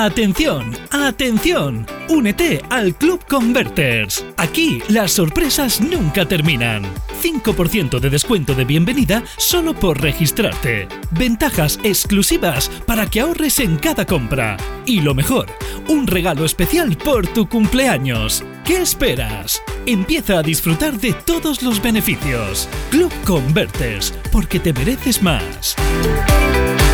¡Atención! ¡Atención! Únete al Club Converters. Aquí las sorpresas nunca terminan. 5% de descuento de bienvenida solo por registrarte. Ventajas exclusivas para que ahorres en cada compra. Y lo mejor, un regalo especial por tu cumpleaños. ¿Qué esperas? Empieza a disfrutar de todos los beneficios. Club Converters, porque te mereces más.